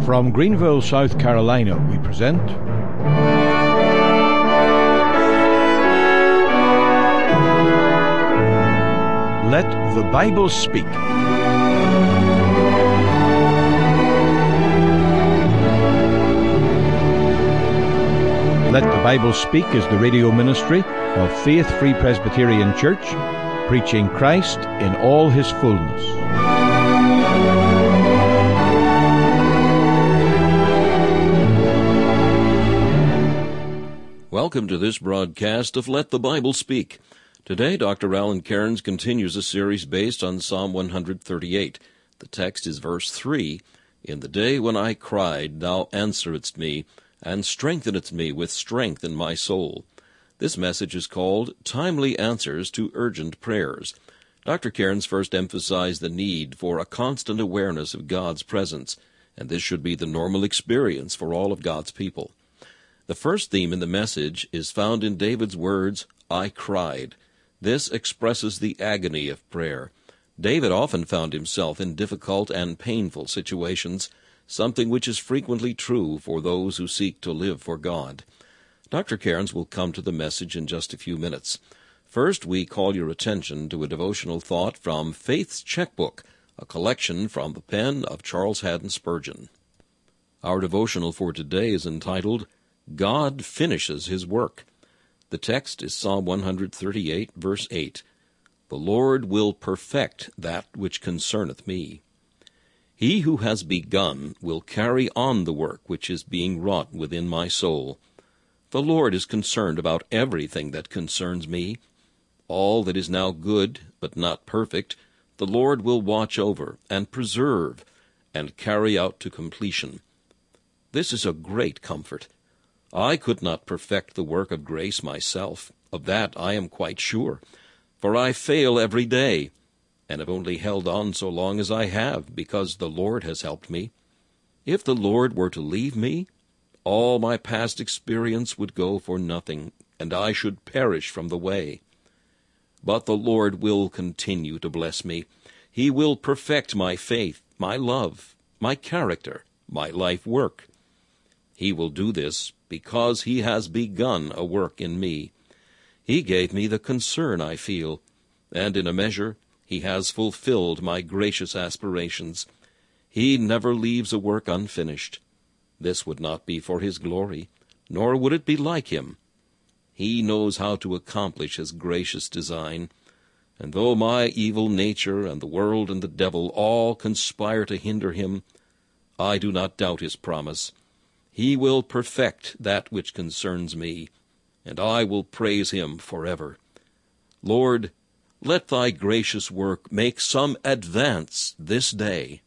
From Greenville, South Carolina, we present Let the Bible Speak. Let the Bible Speak is the radio ministry of Faith Free Presbyterian Church, preaching Christ in all his fullness. Welcome to this broadcast of Let the Bible Speak. Today, Dr. Alan Cairns continues a series based on Psalm 138. The text is verse 3, "In the day when I cried, thou answeredst me, and strengthenedst me with strength in my soul." This message is called Timely Answers to Urgent Prayers. Dr. Cairns first emphasized the need for a constant awareness of God's presence, and this should be the normal experience for all of God's people. The first theme in the message is found in David's words, "I cried." This expresses the agony of prayer. David often found himself in difficult and painful situations, something which is frequently true for those who seek to live for God. Dr. Cairns will come to the message in just a few minutes. First, we call your attention to a devotional thought from Faith's Checkbook, a collection from the pen of Charles Haddon Spurgeon. Our devotional for today is entitled, God Finishes His Work. The text is Psalm 138, verse 8. "The Lord will perfect that which concerneth me." He who has begun will carry on the work which is being wrought within my soul. The Lord is concerned about everything that concerns me. All that is now good, but not perfect, the Lord will watch over and preserve and carry out to completion. This is a great comfort. I could not perfect the work of grace myself. Of that I am quite sure, for I fail every day, and have only held on so long as I have, because the Lord has helped me. If the Lord were to leave me, all my past experience would go for nothing, and I should perish from the way. But the Lord will continue to bless me. He will perfect my faith, my love, my character, my life work. He will do this because he has begun a work in me. He gave me the concern I feel, and in a measure he has fulfilled my gracious aspirations. He never leaves a work unfinished. This would not be for his glory, nor would it be like him. He knows how to accomplish his gracious design, and though my evil nature and the world and the devil all conspire to hinder him, I do not doubt his promise. He will perfect that which concerns me, and I will praise him forever. Lord, let thy gracious work make some advance this day.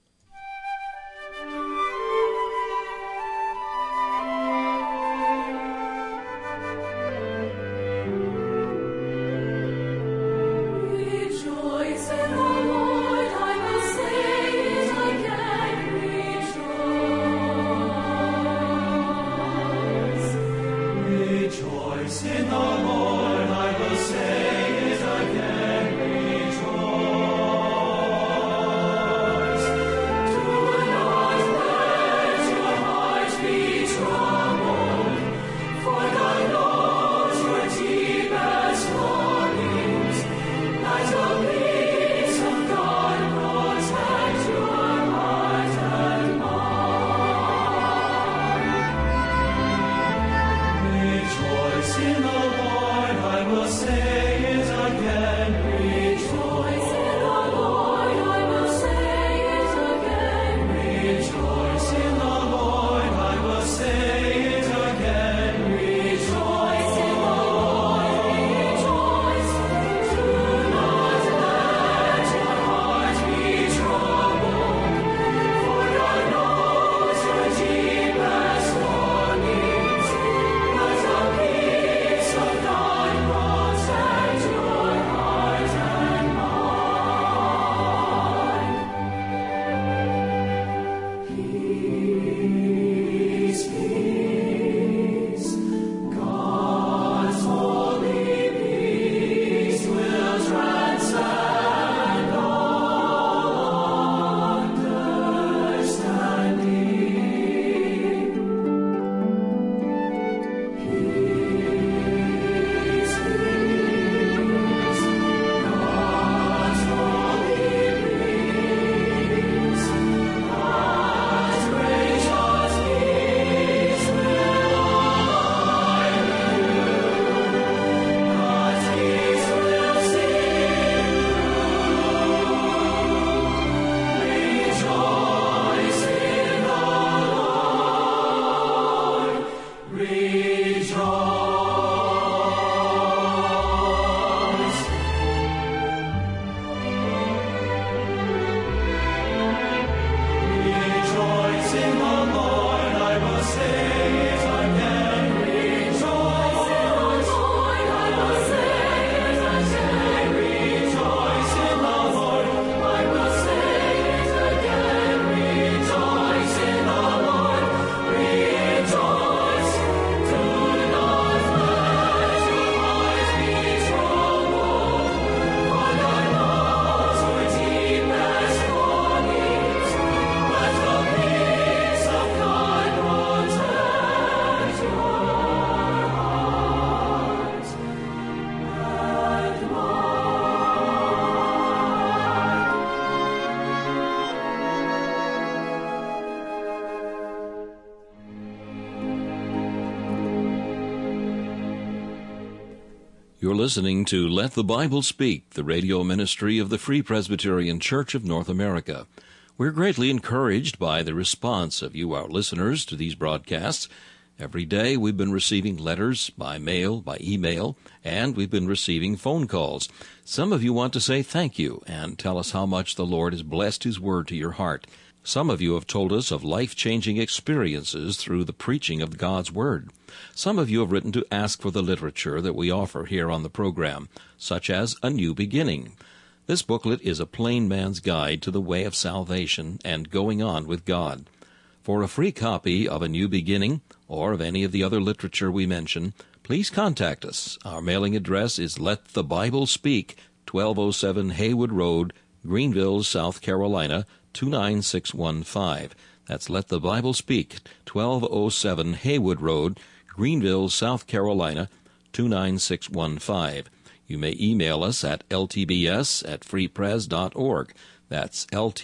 You're listening to Let the Bible Speak, the radio ministry of the Free Presbyterian Church of North America. We're greatly encouraged by the response of you, our listeners, to these broadcasts. Every day we've been receiving letters by mail, by email, and we've been receiving phone calls. Some of you want to say thank you and tell us how much the Lord has blessed His Word to your heart. Some of you have told us of life-changing experiences through the preaching of God's Word. Some of you have written to ask for the literature that we offer here on the program, such as A New Beginning. This booklet is a plain man's guide to the way of salvation and going on with God. For a free copy of A New Beginning or of any of the other literature we mention, please contact us. Our mailing address is Let the Bible Speak, 1207 Haywood Road, Greenville, South Carolina, 29615. That's Let the Bible Speak, 1207 Haywood Road, Greenville, South Carolina, 29615. You may email us at ltbs@freepres.org. That's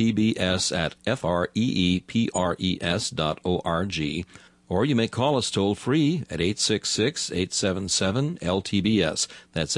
ltbs@freepres.org. Or you may call us toll-free at 866-877-LTBS. That's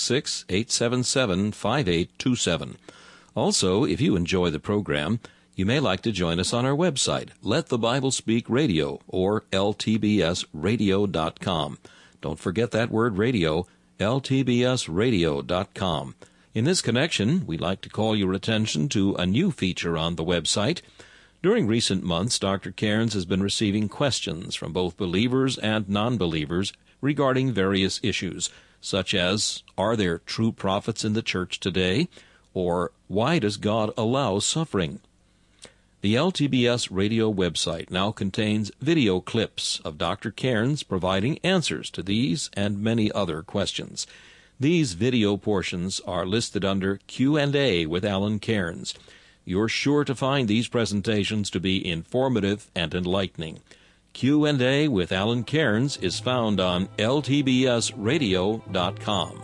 866-877-5827. Also, if you enjoy the program, you may like to join us on our website, Let the Bible Speak Radio, or ltbsradio.com. Don't forget that word radio, ltbsradio.com. In this connection, we'd like to call your attention to a new feature on the website. During recent months, Dr. Cairns has been receiving questions from both believers and non-believers regarding various issues, such as, are there true prophets in the church today? Or, why does God allow suffering? The LTBS radio website now contains video clips of Dr. Cairns providing answers to these and many other questions. These video portions are listed under Q&A with Alan Cairns. You're sure to find these presentations to be informative and enlightening. Q&A with Alan Cairns is found on ltbsradio.com.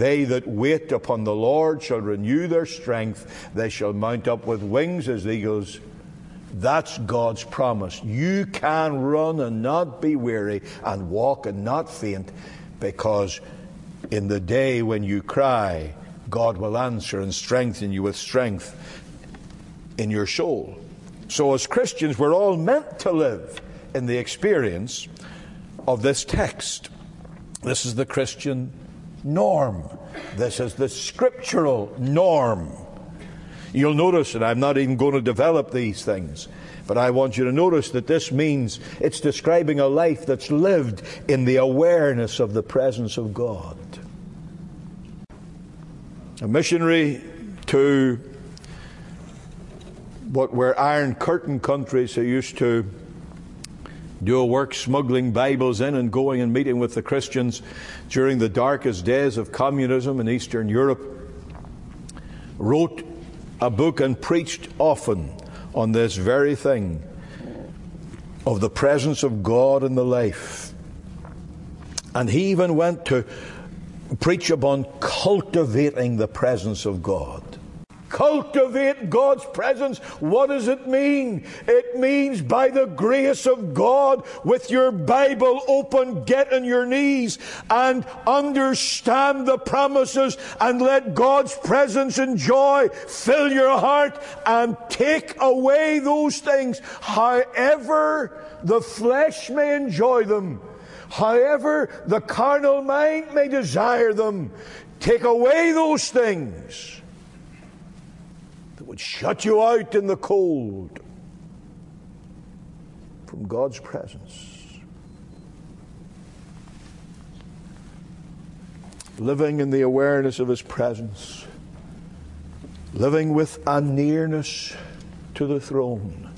they that wait upon the Lord shall renew their strength. They shall mount up with wings as eagles. That's God's promise. You can run and not be weary, and walk and not faint, because in the day when you cry, God will answer and strengthen you with strength in your soul. So as Christians, we're all meant to live in the experience of this text. This is the Christian norm. This is the scriptural norm. You'll notice, and I'm not even going to develop these things, but I want you to notice that this means it's describing a life that's lived in the awareness of the presence of God. A missionary to what were Iron Curtain countries who used to do a work smuggling Bibles in and going and meeting with the Christians during the darkest days of communism in Eastern Europe, wrote a book and preached often on this very thing of the presence of God in the life. And he even went to preach upon cultivating the presence of God. Cultivate God's presence. What does it mean? It means by the grace of God, with your Bible open, get on your knees and understand the promises, and let God's presence and joy fill your heart and take away those things, however the flesh may enjoy them, however the carnal mind may desire them. Take away those things that would shut you out in the cold from God's presence. Living in the awareness of His presence, living with a nearness to the throne.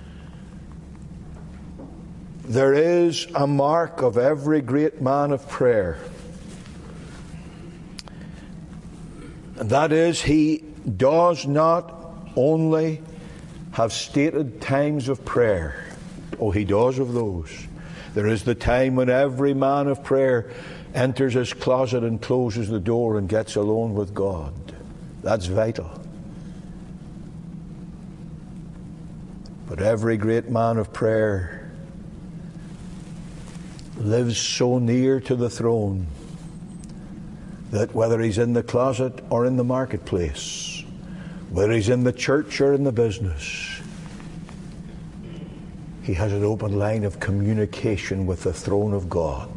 There is a mark of every great man of prayer, and that is, he does not only have stated times of prayer. Oh, he does of those. There is the time when every man of prayer enters his closet and closes the door and gets alone with God. That's vital. But every great man of prayer lives so near to the throne that whether he's in the closet or in the marketplace, whether he's in the church or in the business, he has an open line of communication with the throne of God.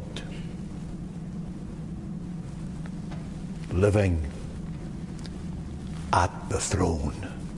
Living at the throne.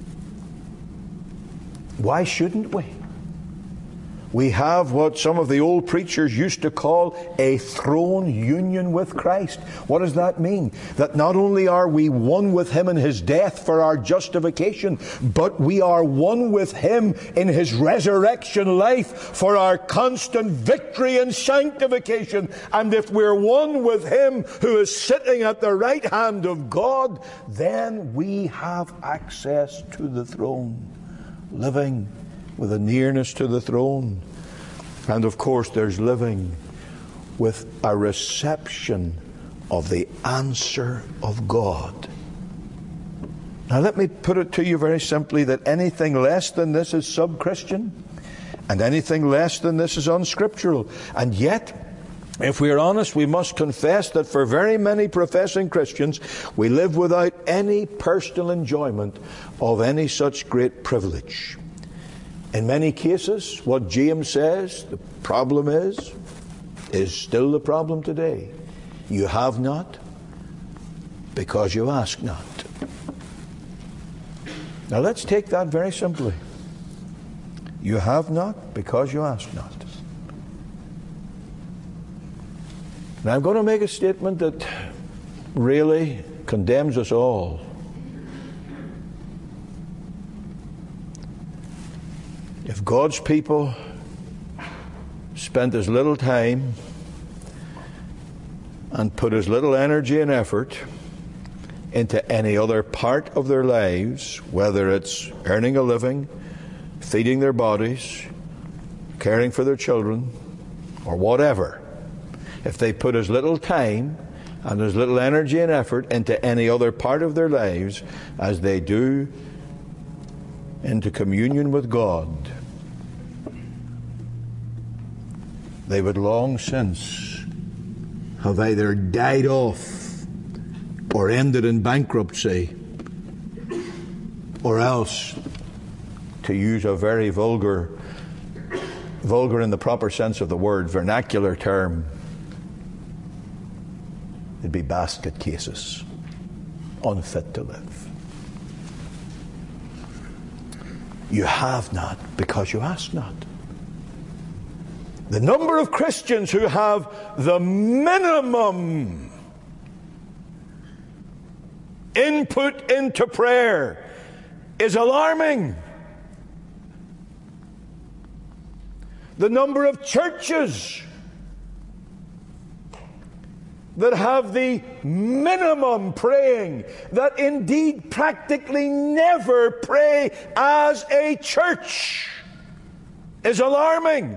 Why shouldn't we? We have what some of the old preachers used to call a throne union with Christ. What does that mean? That not only are we one with Him in His death for our justification, but we are one with Him in His resurrection life for our constant victory and sanctification. And if we're one with Him who is sitting at the right hand of God, then we have access to the throne, living with a nearness to the throne. And of course there's living with a reception of the answer of God. Now let me put it to you very simply that anything less than this is sub-Christian, and anything less than this is unscriptural. And yet, if we are honest, we must confess that for very many professing Christians, we live without any personal enjoyment of any such great privilege. In many cases, what James says, the problem is still the problem today. You have not because you ask not. Now let's take that very simply. You have not because you ask not. Now I'm going to make a statement that really condemns us all. If God's people spent as little time and put as little energy and effort into any other part of their lives, whether it's earning a living, feeding their bodies, caring for their children, or whatever, if they put as little time and as little energy and effort into any other part of their lives as they do into communion with God, they would long since have either died off or ended in bankruptcy, or else, to use a very vulgar in the proper sense of the word, vernacular term, it'd be basket cases, unfit to live. You have not because you ask not. The number of Christians who have the minimum input into prayer is alarming. The number of churches that have the minimum praying, that indeed practically never pray as a church, is alarming.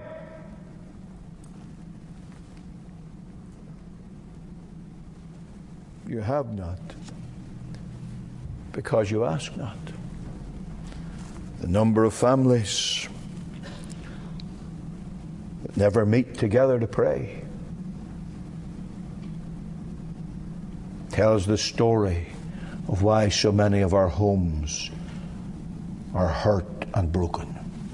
You have not because you ask not. The number of families that never meet together to pray tells the story of why so many of our homes are hurt and broken.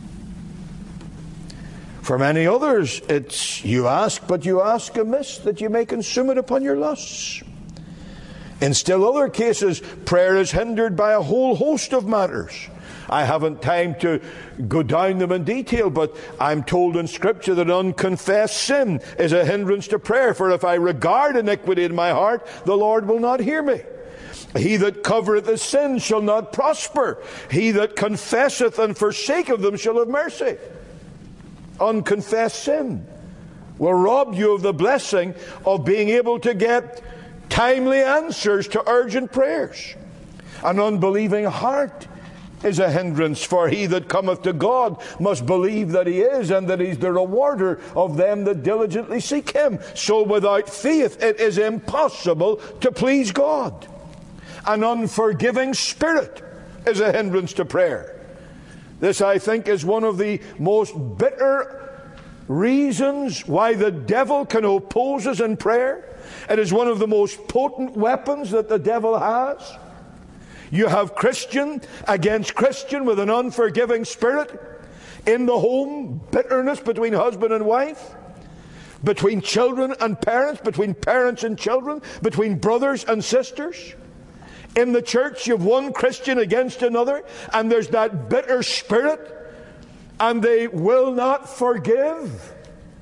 For many others, it's you ask, but you ask amiss, that you may consume it upon your lusts. In still other cases, prayer is hindered by a whole host of matters. I haven't time to go down them in detail, but I'm told in Scripture that unconfessed sin is a hindrance to prayer. For if I regard iniquity in my heart, the Lord will not hear me. He that covereth a sin shall not prosper. He that confesseth and forsaketh them shall have mercy. Unconfessed sin will rob you of the blessing of being able to get timely answers to urgent prayers. An unbelieving heart is a hindrance, for he that cometh to God must believe that he is, and that he's the rewarder of them that diligently seek him. So without faith it is impossible to please God. An unforgiving spirit is a hindrance to prayer. This, I think, is one of the most bitter reasons why the devil can oppose us in prayer. It is one of the most potent weapons that the devil has. You have Christian against Christian with an unforgiving spirit. In the home, bitterness between husband and wife, between children and parents, between parents and children, between brothers and sisters. In the church, you have one Christian against another, and there's that bitter spirit, and they will not forgive.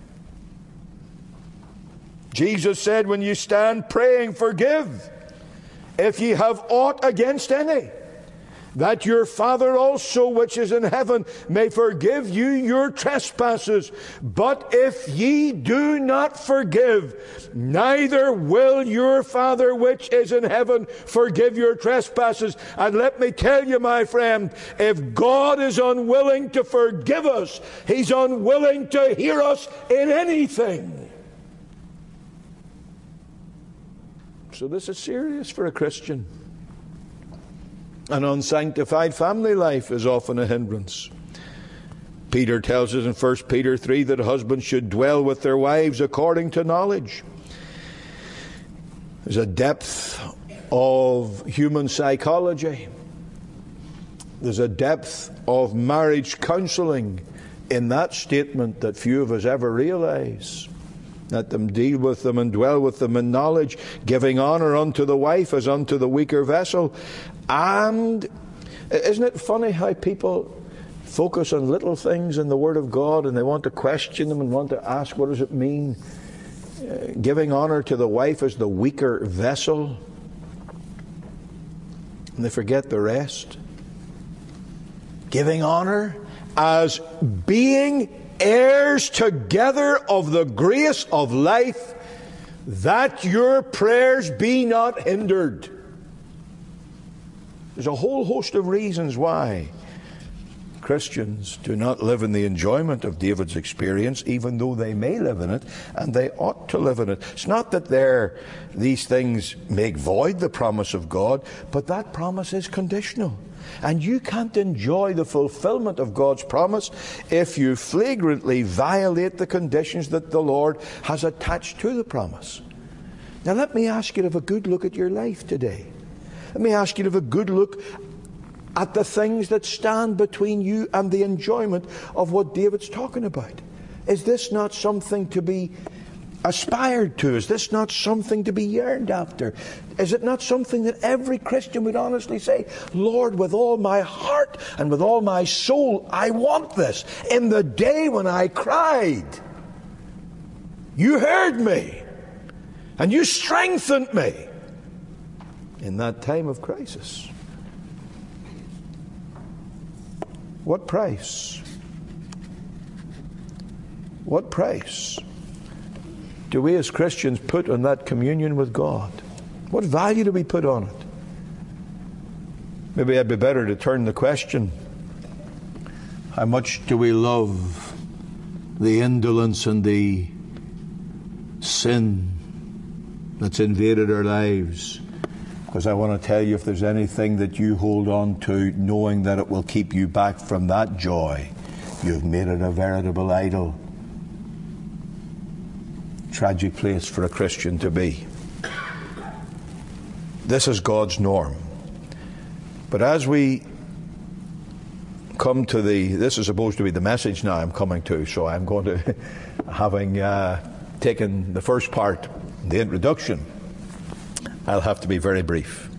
Jesus said, when you stand praying, forgive, if ye have aught against any, that your Father also which is in heaven may forgive you your trespasses. But if ye do not forgive, neither will your Father which is in heaven forgive your trespasses. And let me tell you, my friend, if God is unwilling to forgive us, He's unwilling to hear us in anything. So this is serious for a Christian. An unsanctified family life is often a hindrance. Peter tells us in 1 Peter 3 that husbands should dwell with their wives according to knowledge. There's a depth of human psychology. There's a depth of marriage counseling in that statement that few of us ever realize. Let them deal with them and dwell with them in knowledge, giving honor unto the wife as unto the weaker vessel. And isn't it funny how people focus on little things in the Word of God, and they want to question them and want to ask, what does it mean? Giving honor to the wife as the weaker vessel. And they forget the rest. Giving honor as being heirs together of the grace of life, that your prayers be not hindered. There's a whole host of reasons why Christians do not live in the enjoyment of David's experience, even though they may live in it, and they ought to live in it. It's not that these things make void the promise of God, but that promise is conditional. And you can't enjoy the fulfillment of God's promise if you flagrantly violate the conditions that the Lord has attached to the promise. Now let me ask you to have a good look at your life today. Let me ask you to have a good look at the things that stand between you and the enjoyment of what David's talking about. Is this not something to be aspired to? Is this not something to be yearned after? Is it not something that every Christian would honestly say, Lord, with all my heart and with all my soul, I want this. In the day when I cried, you heard me and you strengthened me in that time of crisis. What price? What price do we as Christians put on that communion with God? What value do we put on it? Maybe it'd be better to turn the question, how much do we love the indolence and the sin that's invaded our lives? Because I want to tell you, if there's anything that you hold on to, knowing that it will keep you back from that joy, you've made it a veritable idol. Tragic place for a Christian to be. This is God's norm. But as we come to this is supposed to be the message now I'm coming to, so I'm going to, having taken the first part, the introduction, I'll have to be very brief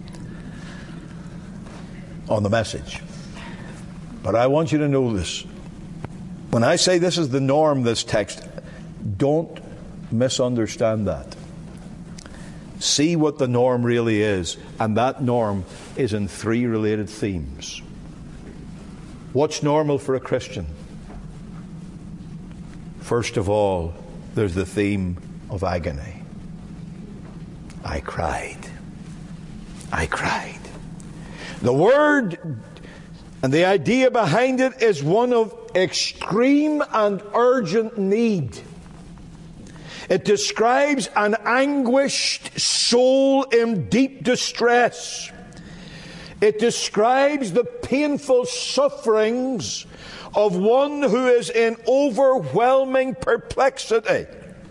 on the message. But I want you to know this. When I say this is the norm, this text, don't misunderstand that. See what the norm really is, and that norm is in three related themes. What's normal for a Christian? First of all, there's the theme of agony. I cried. I cried. The word and the idea behind it is one of extreme and urgent need. It describes an anguished soul in deep distress. It describes the painful sufferings of one who is in overwhelming perplexity.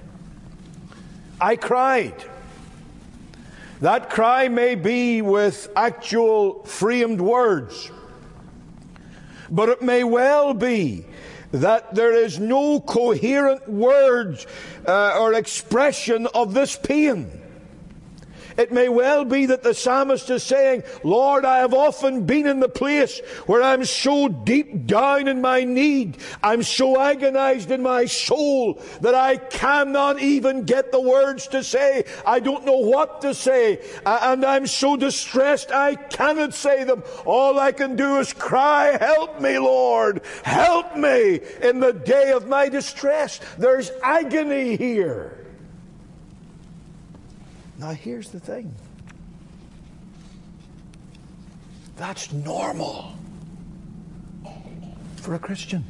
I cried. That cry may be with actual framed words, but it may well be that there is no coherent word or expression of this pain. It may well be that the psalmist is saying, Lord, I have often been in the place where I'm so deep down in my need, I'm so agonized in my soul that I cannot even get the words to say. I don't know what to say, and I'm so distressed I cannot say them. All I can do is cry, help me, Lord, help me in the day of my distress. There's agony here. Now here's the thing. That's normal for a Christian.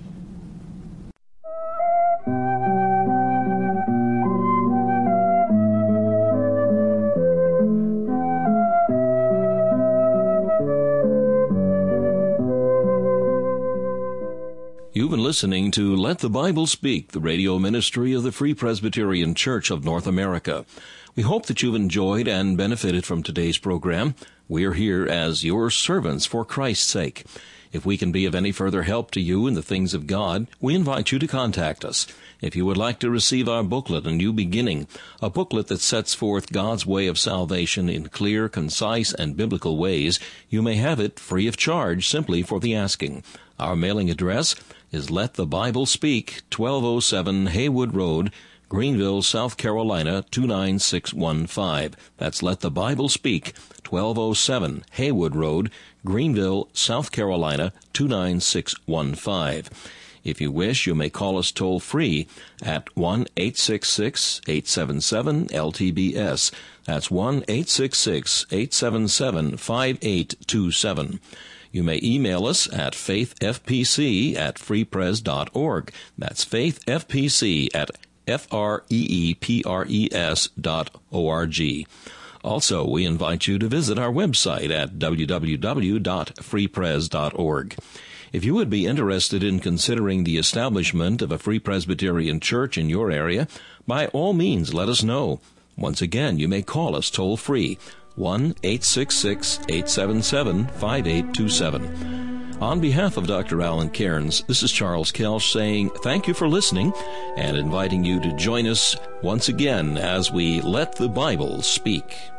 You've been listening to Let the Bible Speak, the radio ministry of the Free Presbyterian Church of North America. We hope that you've enjoyed and benefited from today's program. We're here as your servants for Christ's sake. If we can be of any further help to you in the things of God, we invite you to contact us. If you would like to receive our booklet, A New Beginning, a booklet that sets forth God's way of salvation in clear, concise, and biblical ways, you may have it free of charge simply for the asking. Our mailing address is Let the Bible Speak, 1207 Haywood Road, Greenville, South Carolina, 29615. That's Let the Bible Speak, 1207 Haywood Road, Greenville, South Carolina, 29615. If you wish, you may call us toll-free at 1-866-877-LTBS. That's 1-866-877-5827. You may email us at faithfpc@freepres.org. That's faithfpc@freepres.org. Also, we invite you to visit our website at www.freepres.org. If you would be interested in considering the establishment of a Free Presbyterian Church in your area, by all means let us know. Once again, you may call us toll-free, 1-866-877-5827. On behalf of Dr. Alan Cairns, this is Charles Kelsch saying thank you for listening and inviting you to join us once again as we let the Bible speak.